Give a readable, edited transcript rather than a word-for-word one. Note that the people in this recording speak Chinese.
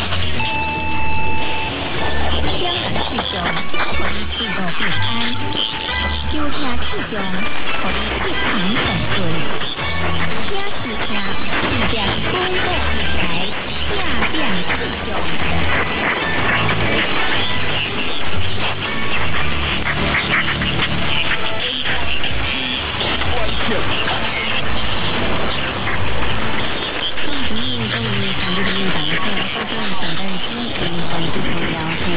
两人志向，互你一路平安；求听志向，互你一帆风顺。请试听正点广播电台，正点志向。